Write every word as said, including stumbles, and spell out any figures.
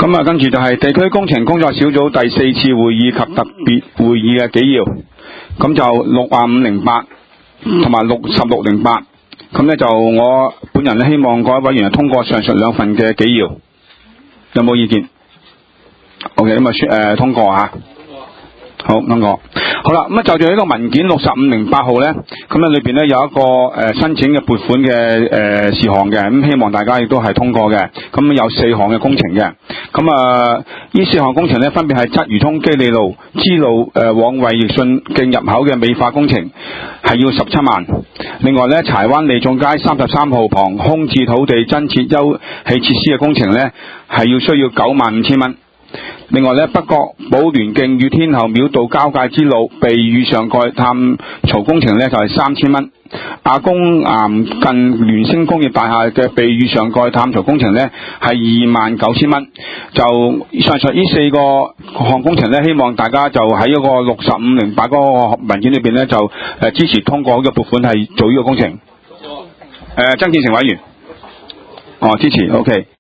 咁啊，跟住就係地區工程工作小組第四次會議及特別會議嘅紀要，咁就六啊五零八同埋六十六零八，咁咧就我本人咧希望各位委員通過上述兩份嘅紀要，有冇意見 ？OK， 咁啊宣誒通過嚇。好，通過。好啦，咁啊就住呢個文件六十五零八號咧，咁咧裏邊咧有一個誒、呃、申請嘅撥款嘅誒、呃、事項嘅，咁希望大家亦都係通過嘅。咁有四項嘅工程嘅，咁啊呢四項工程咧分別係鰂魚涌基利路支路誒、呃、往衛奕信徑入口嘅美化工程，係要十七萬。另外咧柴灣利眾街三十三號旁空置土地增設休憩設施嘅工程咧，係要需要九萬五千蚊。另外咧，北角寶聯徑與天后廟道交界之路避雨上蓋探槽工程咧就係三千蚊。亞公岩近聯星工業大廈嘅避雨上蓋探槽工程咧係二萬九千蚊。就上述呢四個項工程咧，希望大家就喺一個六十五零八嗰個文件裏邊咧就誒、呃、支持通過呢個撥款係做呢個工程。誒、呃，曾建成委員，哦支持 ，OK。